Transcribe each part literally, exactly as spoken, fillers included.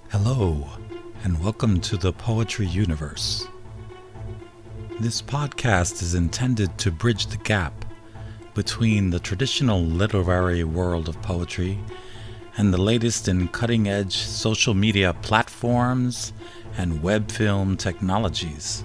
Hello, and welcome to the Poetry Universe. This podcast is intended to bridge the gap between the traditional literary world of poetry and the latest in cutting edge social media platforms and web film technologies.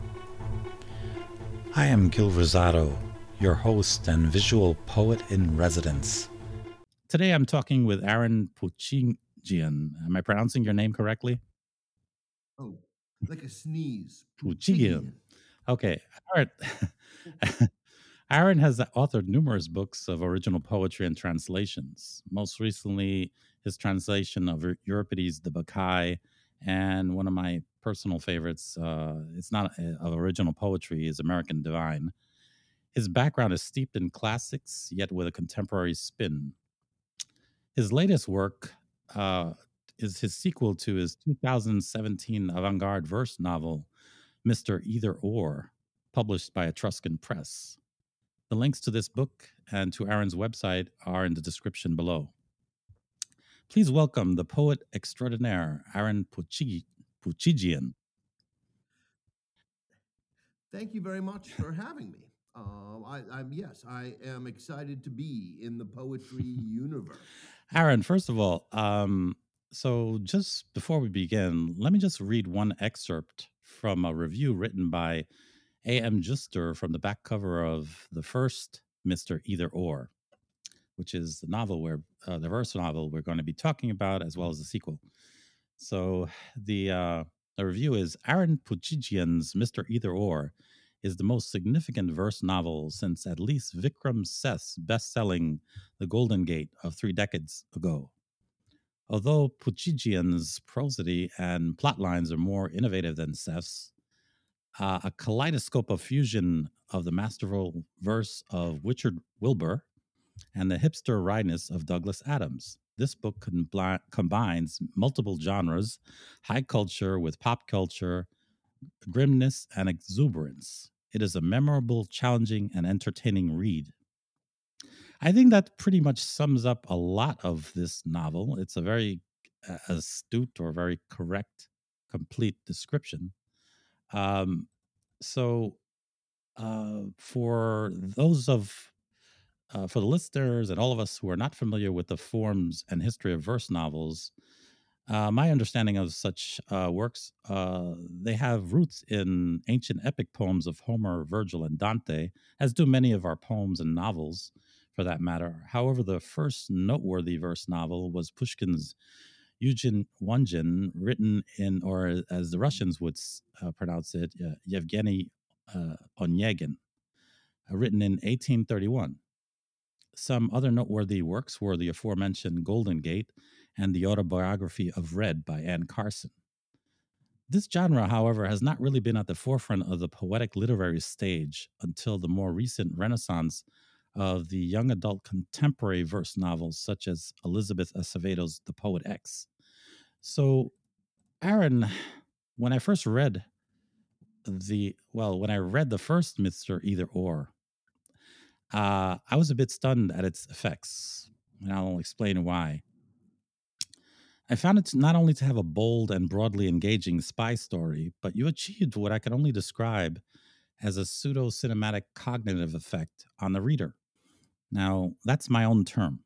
I am Gil Rosado, your host and visual poet in residence. Today I'm talking with Aaron Puchingian. Am I pronouncing your name correctly? Oh, like a sneeze. Puchingian. Okay. Aaron, Aaron has authored numerous books of original poetry and translations. Most recently, his translation of Euripides the Bacchae, and one of my personal favorites, uh, it's not uh, of original poetry, is American Divine. His background is steeped in classics, yet with a contemporary spin. His latest work uh, is his sequel to his two thousand seventeen avant garde verse novel, Mister Either Or, published by Etruscan Press. The links to this book and to Aaron's website are in the description below. Please welcome the poet extraordinaire, Aaron Puchigi- Puchigian. Thank you very much for having me. Um, I, I'm yes, I am excited to be in the poetry universe. Aaron, first of all, um, so just before we begin, let me just read one excerpt from a review written by A M. Juster from the back cover of the first Mister Either Or, which is the novel where uh, the verse novel we're going to be talking about, as well as the sequel. So the uh, the review is Aaron Puchigian's Mister Either Or is the most significant verse novel since at least Vikram Seth's best-selling The Golden Gate of three decades ago. Although Puchigian's prosody and plot lines are more innovative than Seth's, uh, a kaleidoscope of fusion of the masterful verse of Richard Wilbur and the hipster wryness of Douglas Adams. This book combli- combines multiple genres, high culture with pop culture, grimness, and exuberance. It is a memorable, challenging, and entertaining read. I think that pretty much sums up a lot of this novel. It's a very uh, astute or very correct, complete description. Um, so, uh, for those of uh, for the listeners and all of us who are not familiar with the forms and history of verse novels, uh, my understanding of such uh, works, uh, they have roots in ancient epic poems of Homer, Virgil, and Dante, as do many of our poems and novels, for that matter. However, the first noteworthy verse novel was Pushkin's Eugen Onegin, written in, or as the Russians would uh, pronounce it, uh, Yevgeny uh, Onegin, uh, written in eighteen thirty-one. Some other noteworthy works were the aforementioned Golden Gate and the autobiography of Red by Anne Carson. This genre, however, has not really been at the forefront of the poetic literary stage until the more recent renaissance of the young adult contemporary verse novels such as Elizabeth Acevedo's The Poet X. So, Aaron, when I first read the, well, when I read the first Mister Either Or, uh, I was a bit stunned at its effects, and I'll explain why. I found it to not only to have a bold and broadly engaging spy story, but you achieved what I can only describe as a pseudo cinematic cognitive effect on the reader. Now, that's my own term.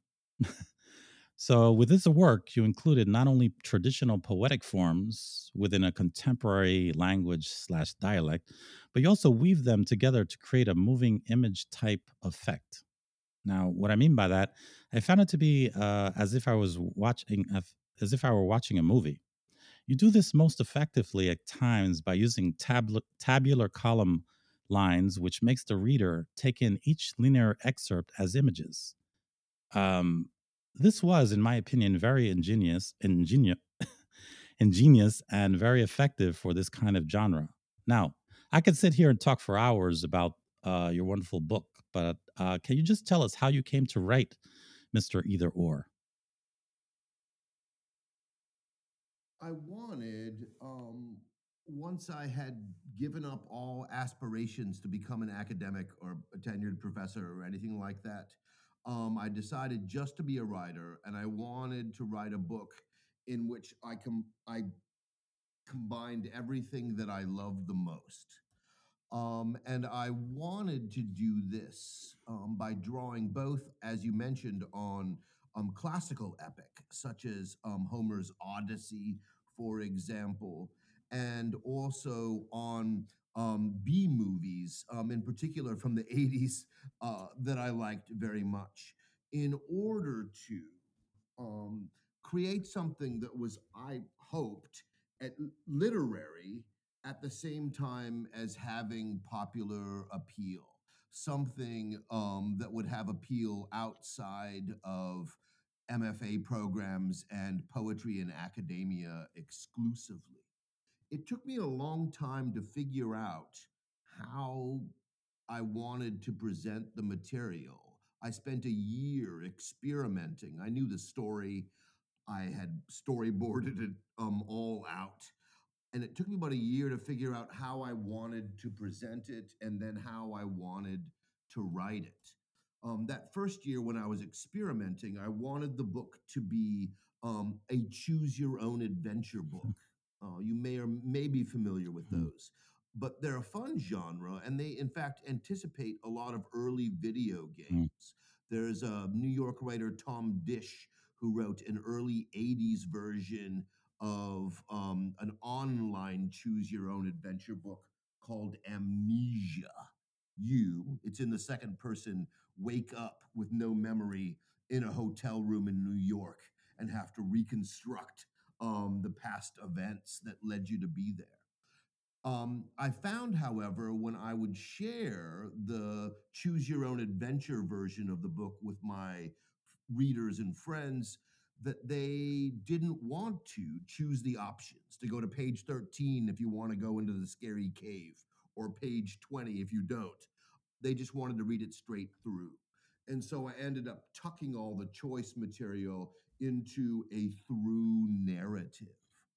So, with this work, you included not only traditional poetic forms within a contemporary language slash dialect, but you also weave them together to create a moving image type effect. Now, what I mean by that, I found it to be uh, as if I was watching, as if I were watching a movie. You do this most effectively at times by using tabl- tabular column lines, which makes the reader take in each linear excerpt as images. Um, this was, in my opinion, very ingenious, ingenious, ingenious, and very effective for this kind of genre. Now, I could sit here and talk for hours about uh, your wonderful book, but uh, can you just tell us how you came to write Mister Either Or? I wanted, um, once I had given up all aspirations to become an academic or a tenured professor or anything like that, um, I decided just to be a writer, and I wanted to write a book in which I com- I combined everything that I loved the most. Um, and I wanted to do this um, by drawing both, as you mentioned, on um, classical epic, such as um, Homer's Odyssey, for example, and also on um, B movies, um, in particular from the eighties, uh, that I liked very much, in order to um, create something that was, I hoped, at literary at the same time as having popular appeal, something um, that would have appeal outside of M F A programs and poetry and academia exclusively. It took me a long time to figure out how I wanted to present the material. I spent a year experimenting. I knew the story. I had storyboarded it um, all out. And it took me about a year to figure out how I wanted to present it and then how I wanted to write it. Um, that first year when I was experimenting, I wanted the book to be um, a choose your own adventure book. Uh, you may or may be familiar with Mm, those, but they're a fun genre, and they, in fact, anticipate a lot of early video mm, games. There's a New York writer, Tom Dish, who wrote an early eighties version of um, an online choose your own adventure book called Amnesia. You, it's in the second person, wake up with no memory in a hotel room in New York and have to reconstruct um, the past events that led you to be there. Um, I found, however, when I would share the choose your own adventure version of the book with my readers and friends, that they didn't want to choose the options to go to page thirteen if you want to go into the scary cave, or page twenty if you don't. They just wanted to read it straight through. And so I ended up tucking all the choice material into a through narrative.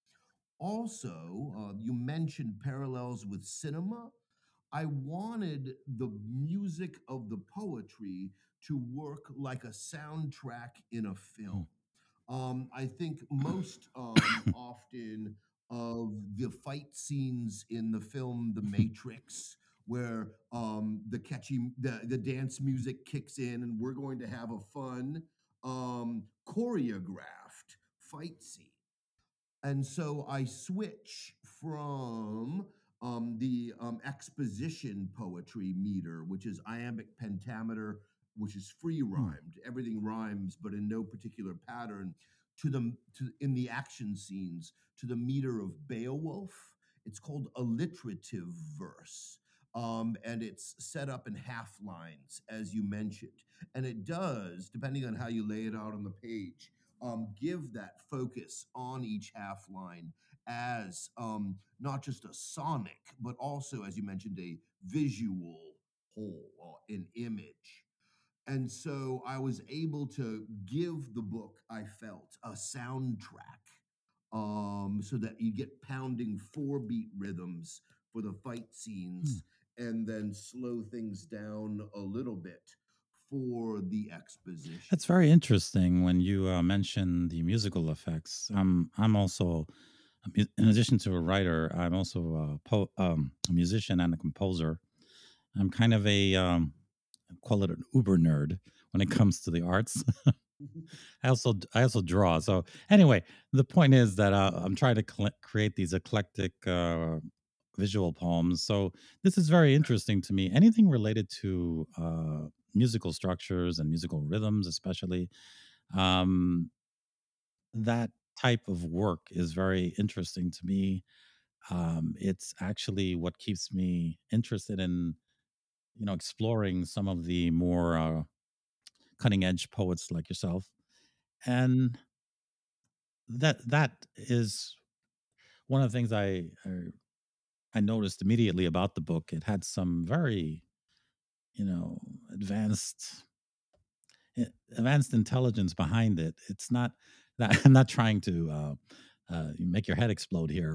Also, uh, you mentioned parallels with cinema. I wanted the music of the poetry to work like a soundtrack in a mm. film. Um, I think most um, often of the fight scenes in the film The Matrix, where um, the catchy the, the dance music kicks in, and we're going to have a fun um, choreographed fight scene. And so I switch from um, the um, exposition poetry meter, which is iambic pentameter, which is free Hmm. rhymed. Everything rhymes, but in no particular pattern. To the to in the action scenes, to the meter of Beowulf. It's called alliterative verse. Um, and it's set up in half lines, as you mentioned. And it does, depending on how you lay it out on the page, um, give that focus on each half line as um, not just a sonic, but also, as you mentioned, a visual whole, or an image. And so I was able to give the book, I felt, a soundtrack, um, so that you get pounding four beat rhythms for the fight Hmm. scenes and then slow things down a little bit for the exposition. That's very interesting when you uh, mention the musical effects. I'm I'm also, a mu- in addition to a writer, I'm also a, po- um, a musician and a composer. I'm kind of a um, call it an uber nerd when it comes to the arts. I also I also draw. So anyway, the point is that uh, I'm trying to cl- create these eclectic uh, visual poems. So this is very interesting to me. Anything related to uh, musical structures and musical rhythms, especially, um, that type of work is very interesting to me. Um, it's actually what keeps me interested in, you know, exploring some of the more uh, cutting edge poets like yourself. And that that is one of the things I I I noticed immediately about the book. It had some very, you know, advanced i- advanced intelligence behind it. It's not that I'm not trying to uh, uh, make your head explode here,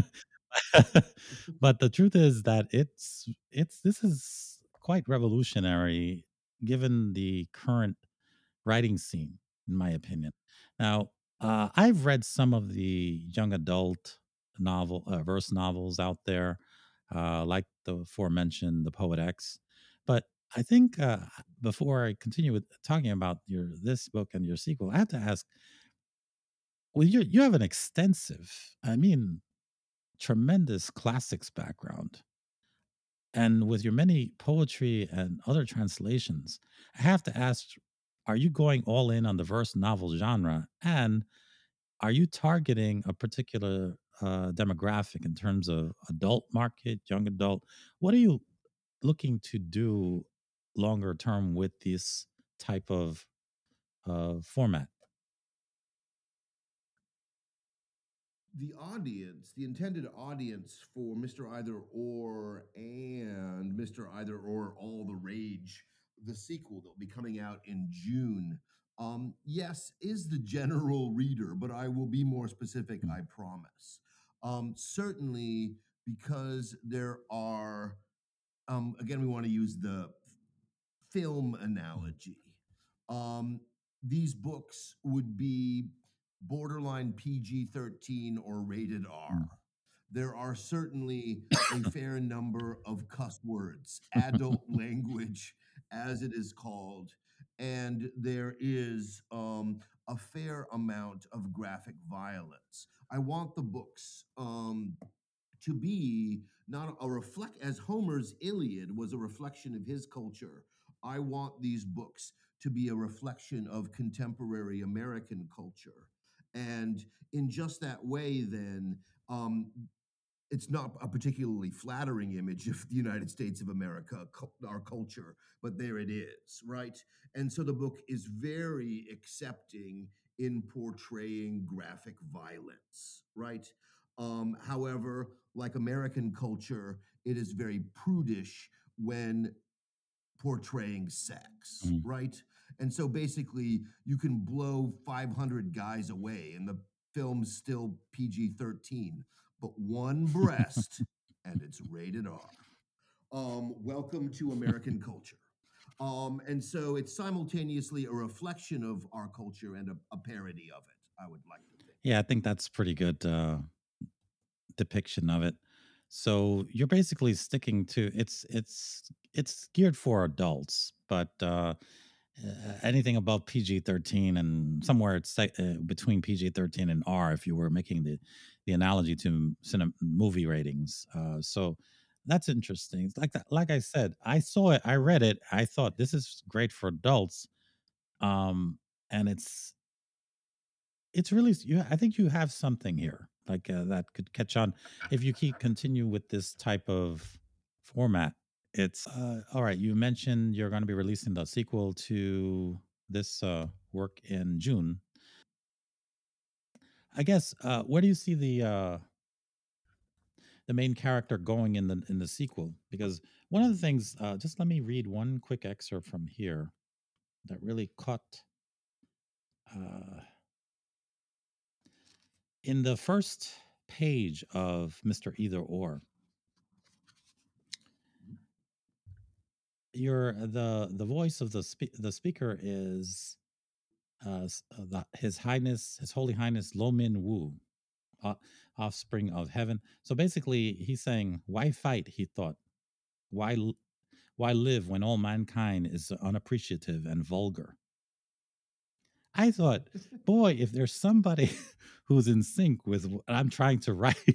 but the truth is that it's it's this is quite revolutionary given the current writing scene, in my opinion. Now, Uh, I've read some of the young adult novel uh, verse novels out there, uh, like the aforementioned The Poet X. But I think uh, before I continue with talking about your this book and your sequel, I have to ask: well, you you have an extensive, I mean, tremendous classics background, and with your many poetry and other translations, I have to ask: are you going all in on the verse novel genre? And are you targeting a particular uh, demographic in terms of adult market, young adult? What are you looking to do longer term with this type of uh, format? The audience, the intended audience for Mister Either Or and Mister Either Or All the Rage, the sequel that will be coming out in June, um, yes, is the general reader, but I will be more specific, Mm, I promise. Um, certainly, because there are, um, again, we want to use the film mm, analogy. Um, these books would be borderline P G thirteen or rated R. mm. There are certainly a fair number of cuss words, adult language, as it is called, and there is um, a fair amount of graphic violence. I want the books um, to be not a reflect as Homer's Iliad was a reflection of his culture. I want these books to be a reflection of contemporary American culture. And in just that way, then, um, it's not a particularly flattering image of the United States of America, cu- our culture, but there it is, right? And so the book is very accepting in portraying graphic violence, right? Um, however, like American culture, it is very prudish when portraying sex, Mm. right? And so basically, you can blow five hundred guys away, and the film's still P G thirteen, but one breast, and it's rated R. Um, welcome to American culture. Um, and so it's simultaneously a reflection of our culture and a, a parody of it, I would like to think. Yeah, I think that's pretty good uh, depiction of it. So you're basically sticking to it's it's it's geared for adults, but uh, uh, anything above P G thirteen and somewhere it's like, uh, between P G thirteen and R, if you were making the the analogy to cinema movie ratings. Uh, so that's interesting. It's like that. Like I said, I saw it, I read it, I thought this is great for adults, um, and it's it's really you. I think you have something here like uh, that could catch on if you keep continue with this type of format. It's uh, all right. You mentioned you're going to be releasing the sequel to this uh, work in June. I guess. Uh, where do you see the uh, the main character going in the in the sequel? Because one of the things, uh, just let me read one quick excerpt from here that really caught uh, in the first page of Mister Either Or. Your the the voice of the spe- the speaker is uh, s- uh, the, His Highness, His Holy Highness Lo Min Wu, uh, offspring of heaven. So basically, he's saying, "Why fight?" He thought. Why l- why live when all mankind is unappreciative and vulgar? I thought, boy, if there's somebody who's in sync with what I'm trying to write,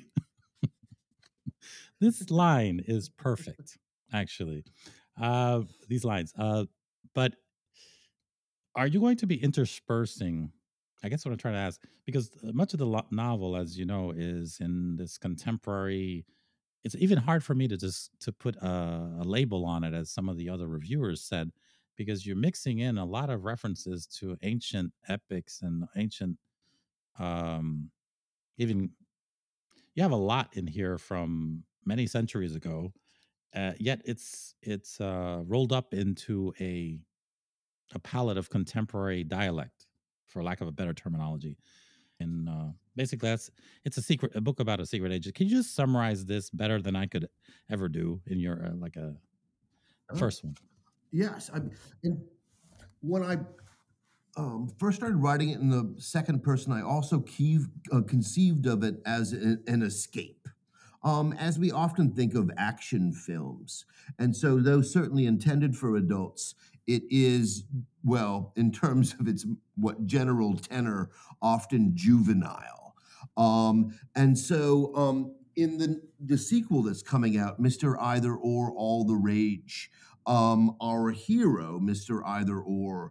this line is perfect. Actually, uh, these lines. Uh, but are you going to be interspersing? I guess what I'm trying to ask, because uh, much of the lo- novel, as you know, is in this contemporary. It's even hard for me to just to put a, a label on it, as some of the other reviewers said, because you're mixing in a lot of references to ancient epics and ancient, um, even you have a lot in here from many centuries ago. Uh, yet it's it's uh, rolled up into a a palette of contemporary dialect, for lack of a better terminology. And uh, basically, that's it's a secret, a book about a secret agent. Can you just summarize this better than I could ever do in your uh, like a the Uh, first one? yes, I, and when I um, first started writing it in the second person, I also keeve, uh, conceived of it as a- an escape. Um, as we often think of action films. And so, though certainly intended for adults, it is, well, in terms of its what general tenor, often juvenile. Um, and so, um, in the the sequel that's coming out, mister Either or All the Rage, um, our hero, mister Either or,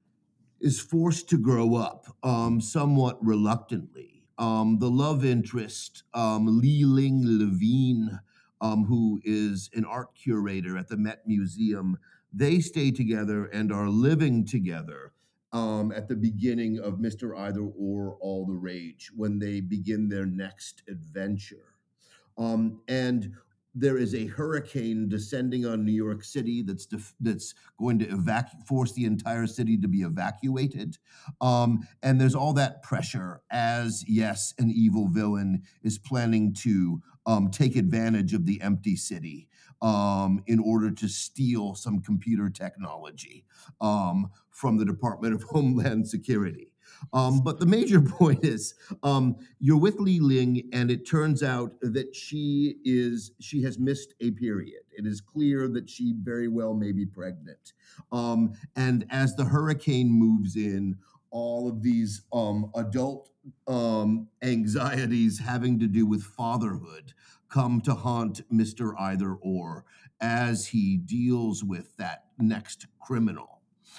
is forced to grow up um, somewhat reluctantly. Um, the love interest, um, Li Ling Levine, um, who is an art curator at the Met Museum, they stay together and are living together um, at the beginning of mister Either or All the Rage when they begin their next adventure. Um, and there is a hurricane descending on New York City that's def- that's going to evac- force the entire city to be evacuated. Um, and there's all that pressure as, yes, an evil villain is planning to um, take advantage of the empty city um, in order to steal some computer technology um, from the Department of Homeland Security. Um, but the major point is um, you're with Li Ling, and it turns out that she is she has missed a period. It is clear that she very well may be pregnant. Um, and as the hurricane moves in, all of these um, adult um, anxieties having to do with fatherhood come to haunt mister Either or as he deals with that next criminal.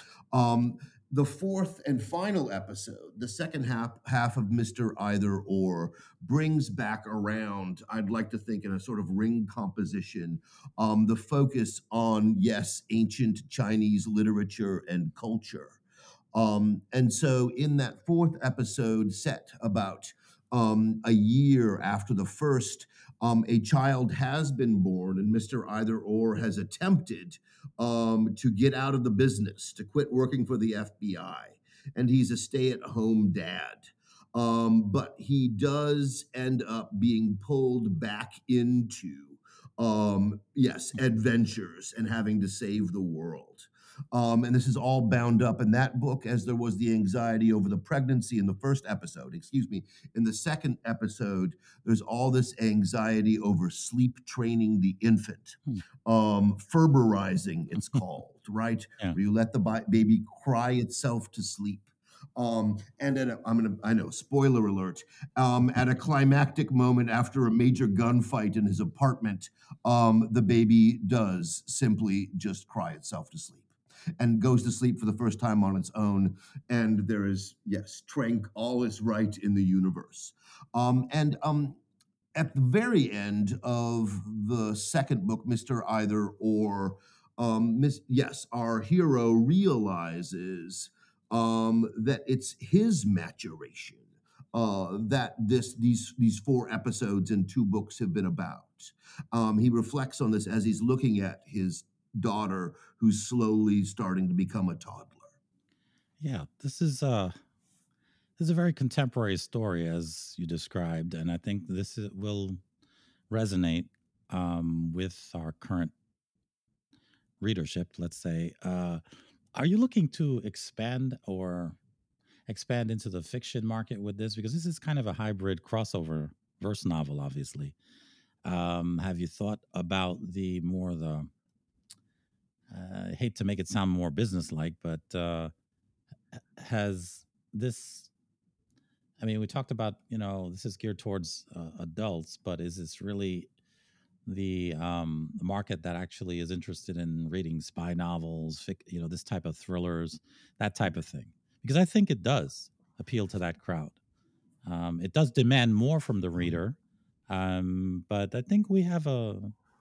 Um, the fourth and final episode, the second half half of mister Either or, brings back around, I'd like to think in a sort of ring composition, um, the focus on, yes, ancient Chinese literature and culture. Um, and so, in that fourth episode, set about um, a year after the first, um, a child has been born, and mister Either or has attempted um, to get out of the business, to quit working for the F B I. And he's a stay at home dad. Um, but he does end up being pulled back into, um, yes, adventures and having to save the world. Um, and this is all bound up in that book, as there was the anxiety over the pregnancy in the first episode. Excuse me. In the second episode, there's all this anxiety over sleep training the infant, Hmm. um, Ferberizing, it's called, right? Yeah. Where you let the bi- baby cry itself to sleep. Um, and at a, I'm gonna, I know, spoiler alert. Um, at a climactic moment after a major gunfight in his apartment, um, the baby does simply just cry itself to sleep and goes to sleep for the first time on its own. And there is, yes, trank, all is right in the universe. Um, and um, at the very end of the second book, mister Either or, um, miss, yes, our hero realizes um, that it's his maturation uh, that this these these four episodes and two books have been about. Um, he reflects on this as he's looking at his daughter, who's slowly starting to become a toddler. Yeah, this is uh this is a very contemporary story as you described, and I think this is, will resonate um, with our current readership. Let's say, uh, are you looking to expand or expand into the fiction market with this? Because this is kind of a hybrid crossover verse novel, obviously. Um, have you thought about the more the? Uh, I hate to make it sound more business-like, but uh, has this I mean, we talked about, you know, this is geared towards uh, adults, but is this really the um, the market that actually is interested in reading spy novels, fic, you know, this type of thrillers, that type of thing? Because I think it does appeal to that crowd. Um, it does demand more from the reader, um, but I think we have a.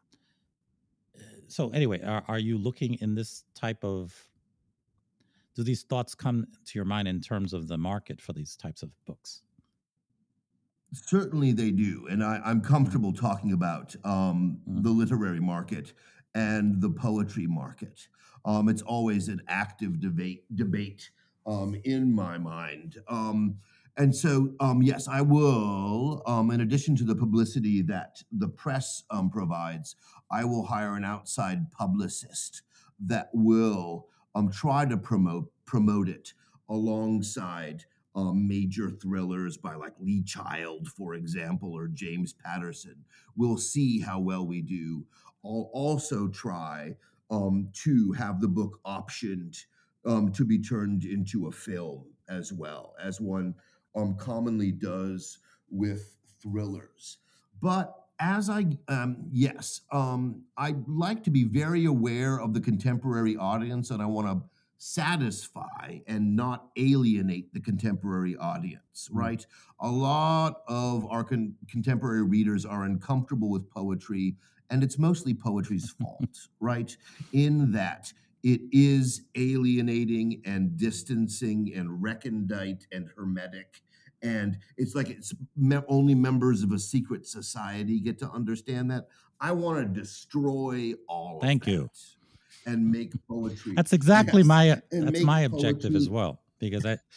So anyway, are, are you looking in this type of? Do these thoughts come to your mind in terms of the market for these types of books? Certainly they do. And I, I'm Mhm. comfortable talking about um, Mhm. the literary market and the poetry market. Um, it's always an active debate debate um, in my mind. Um, and so, um, yes, I will, um, in addition to the publicity that the press um, provides, I will hire an outside publicist that will um, try to promote promote it alongside um, major thrillers by like Lee Child, for example, or James Patterson. We'll see how well we do. I'll also try um, to have the book optioned um, to be turned into a film as well, as one um, commonly does with thrillers. But as I, um, yes, um, I like to be very aware of the contemporary audience, and I want to satisfy and not alienate the contemporary audience, Mm. right? A lot of our con- contemporary readers are uncomfortable with poetry, and it's mostly poetry's fault, right? In that it is alienating and distancing and recondite and hermetic. And it's like it's me- only members of a secret society get to understand that. I want to destroy all of Thank you. that and make poetry. That's exactly Yes, my and that's make my objective as poetry. well because I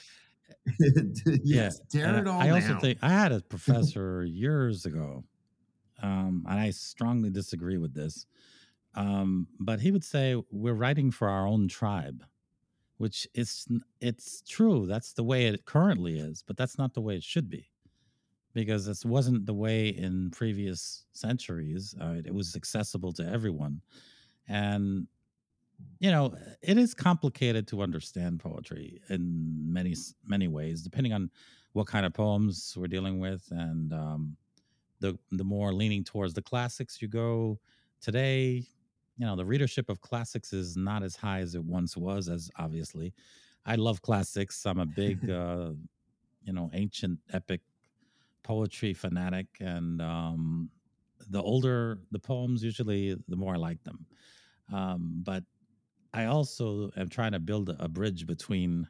yeah, Yes, tear and it all I also down. think I had a professor years ago, um, and I strongly disagree with this. Um, but he would say we're writing for our own tribe, which is n- it's true. That's the way it currently is, but that's not the way it should be because this wasn't the way in previous centuries. Uh, it was accessible to everyone, and you know it is complicated to understand poetry in many s- many ways, depending on what kind of poems we're dealing with, and um, the the more leaning towards the classics you go today, you know, the readership of classics is not as high as it once was. As obviously, I love classics. I'm a big, uh, you know, ancient epic poetry fanatic, and um, the older the poems, usually, the more I like them. Um, but I also am trying to build a bridge between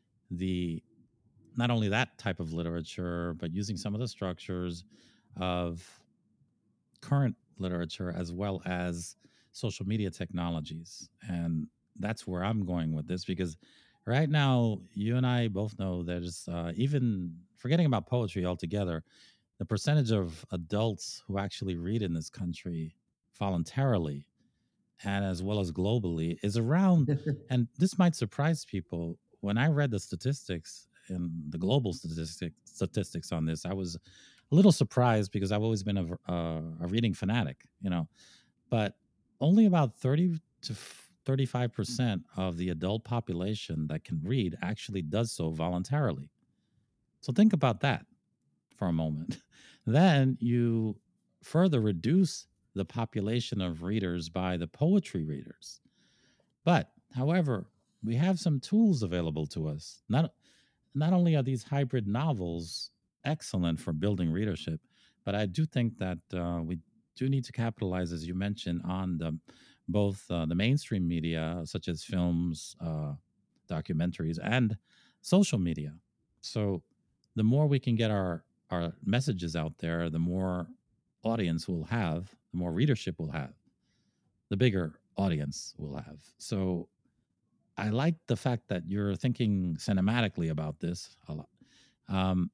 the not only that type of literature, but using some of the structures of current literature as well as social media technologies. And that's where I'm going with this because right now, you and I both know there's uh, even forgetting about poetry altogether, the percentage of adults who actually read in this country voluntarily and as well as globally is around, and this might surprise people. When I read the statistics and the global statistic, statistics on this, I was a little surprised because I've always been a, a, a reading fanatic, you know, but only about thirty to thirty-five percent of the adult population that can read actually does so voluntarily. So think about that for a moment. Then you further reduce the population of readers by the poetry readers. But, however, we have some tools available to us. Not not only are these hybrid novels excellent for building readership, but I do think that uh, we do need to capitalize, as you mentioned, on the both uh, the mainstream media, such as films, uh, documentaries, and social media. So, the more we can get our our messages out there, the more audience we'll have, the more readership we'll have, the bigger audience we'll have. So, I like the fact that you're thinking cinematically about this a lot. Um,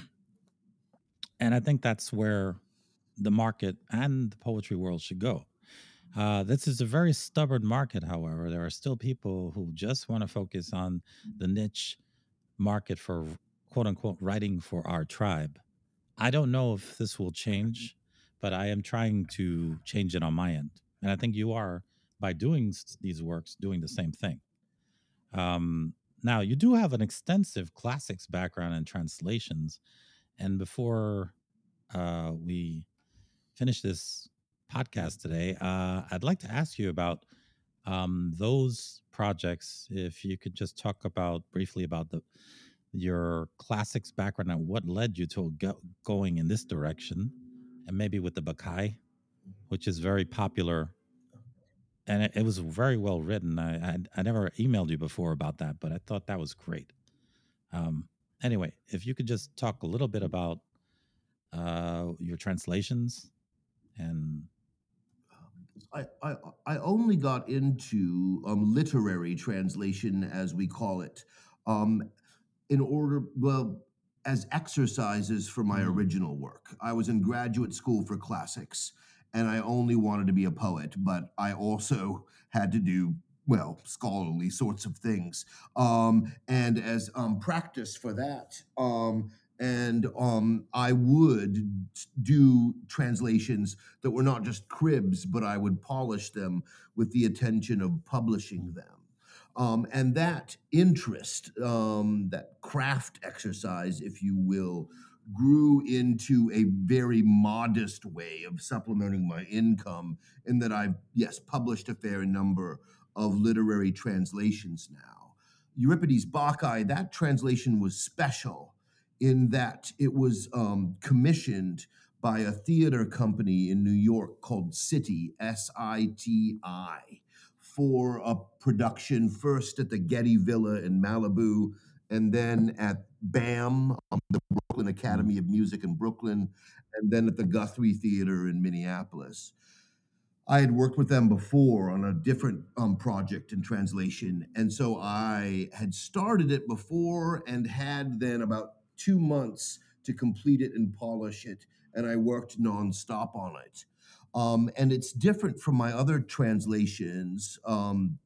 and I think that's where the market and the poetry world should go. Uh, this is a very stubborn market, however. There are still people who just want to focus on the niche market for quote unquote writing for our tribe. I don't know if this will change, but I am trying to change it on my end. And I think you are, by doing s- these works, doing the same thing. Um, Now, you do have an extensive classics background in translations. And before uh, we finish this podcast today, uh, I'd like to ask you about um, those projects. If you could just talk about briefly about the your classics background and what led you to go, going in this direction, and maybe with the Bakai, which is very popular and it, it was very well written. I, I I never emailed you before about that, but I thought that was great. Um, anyway, if you could just talk a little bit about uh, your translations and I, I, I only got into um, literary translation, as we call it, um, in order, well, as exercises for my mm, original work. I was in graduate school for classics, and I only wanted to be a poet, but I also had to do well, scholarly sorts of things. Um, and as um, practice for that, um, and um, I would do translations that were not just cribs, but I would polish them with the intention of publishing them. Um, and that interest, um, that craft exercise, if you will, grew into a very modest way of supplementing my income, in that I've, yes, published a fair number of literary translations now. Euripides Bacchae, that translation was special in that it was um, commissioned by a theater company in New York called City, S I T I, for a production first at the Getty Villa in Malibu, and then at BAM, um, the Brooklyn Mm. Academy of Music in Brooklyn, and then at the Guthrie Theater in Minneapolis. I had worked with them before on a different um, project in translation. And so I had started it before and had then about two months to complete it and polish it. And I worked nonstop on it. Um, and it's different from my other translations. Um,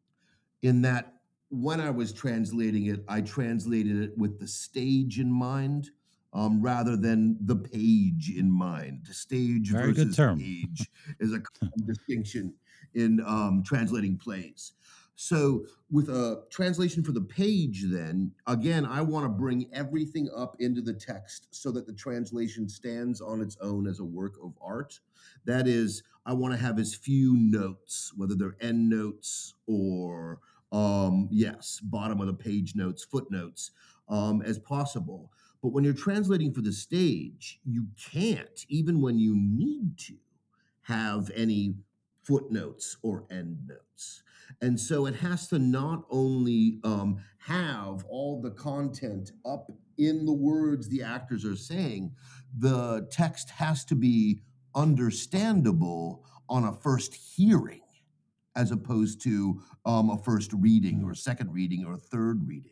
in that when I was translating it, I translated it with the stage in mind, um, rather than the page in mind. The stage Very good versus term. page is a common distinction in um, translating plays. So, with a translation for the page, then again, I want to bring everything up into the text so that the translation stands on its own as a work of art. That is, I want to have as few notes, whether they're end notes or um, yes, bottom of the page notes, footnotes, um, as possible. But when you're translating for the stage, you can't, even when you need to, have any footnotes or endnotes. And so it has to not only um, have all the content up in the words the actors are saying, the text has to be understandable on a first hearing, as opposed to um, a first reading or Mm. a second reading or a third reading.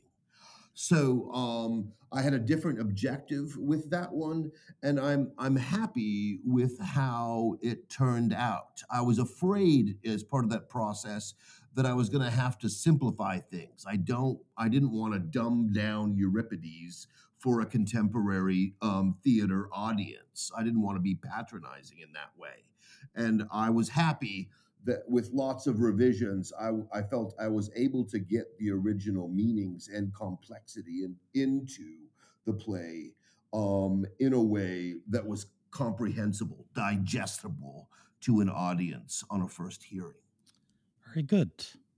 So um, I had a different objective with that one, and I'm I'm happy with how it turned out. I was afraid as part of that process that I was going to have to simplify things. I don't I didn't want to dumb down Euripides for a contemporary um, theater audience. I didn't want to be patronizing in that way, and I was happy that with lots of revisions, I, I felt I was able to get the original meanings and complexity in, into the play um, in a way that was comprehensible, digestible to an audience on a first hearing. Very good.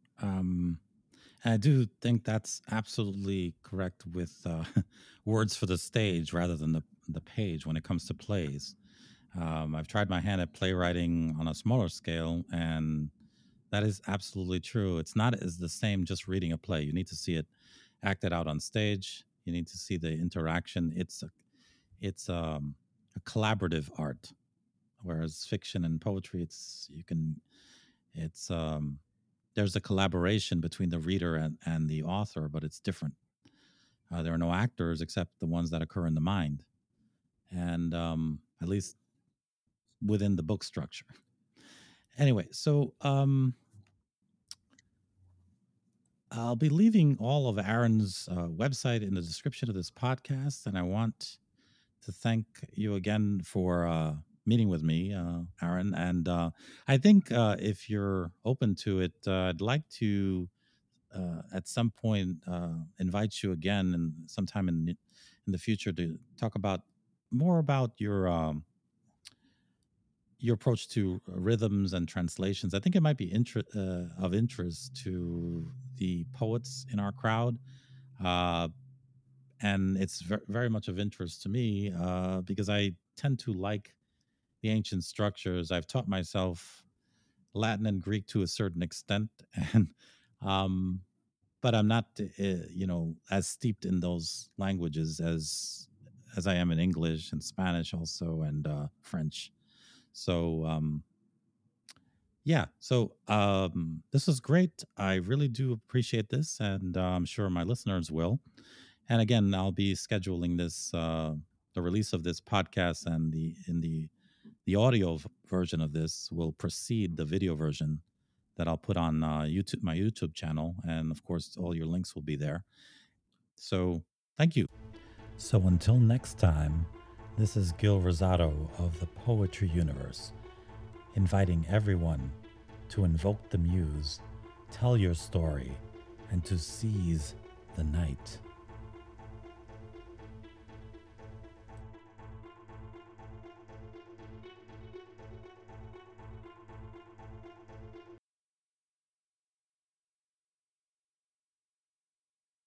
Um, and I do think that's absolutely correct with uh, words for the stage rather than the the page when it comes to plays. Um, I've tried my hand at playwriting on a smaller scale, and that is absolutely true. It's not as the same just reading a play. You need to see it acted out on stage. You need to see the interaction. It's a, it's um, a collaborative art, whereas fiction and poetry, it's you can it's um, there's a collaboration between the reader and, and the author, but it's different. Uh, there are no actors except the ones that occur in the mind, and um, at least within the book structure. Anyway, so um, I'll be leaving all of Aaron's uh, website in the description of this podcast, and I want to thank you again for uh, meeting with me, uh, Aaron. And uh, I think uh, if you're open to it, uh, I'd like to uh, at some point uh, invite you again, and sometime in the, in the future to talk about more about your um, your approach to rhythms and translations. I think it might be inter- uh, of interest to the poets in our crowd. Uh, and it's ver- very much of interest to me uh, because I tend to like the ancient structures. I've taught myself Latin and Greek to a certain extent, and um, but I'm not, uh, you know, as steeped in those languages as as I am in English and Spanish also, and uh, French. So um, yeah, so um, this is great. I really do appreciate this, and uh, I'm sure my listeners will. And again, I'll be scheduling this, uh, the release of this podcast, and the in the the audio v- version of this will precede the video version that I'll put on uh, YouTube, my YouTube channel. And of course, all your links will be there. So thank you. So until next time, this is Gil Rosado of the Poetry Universe, inviting everyone to invoke the muse, tell your story, and to seize the night.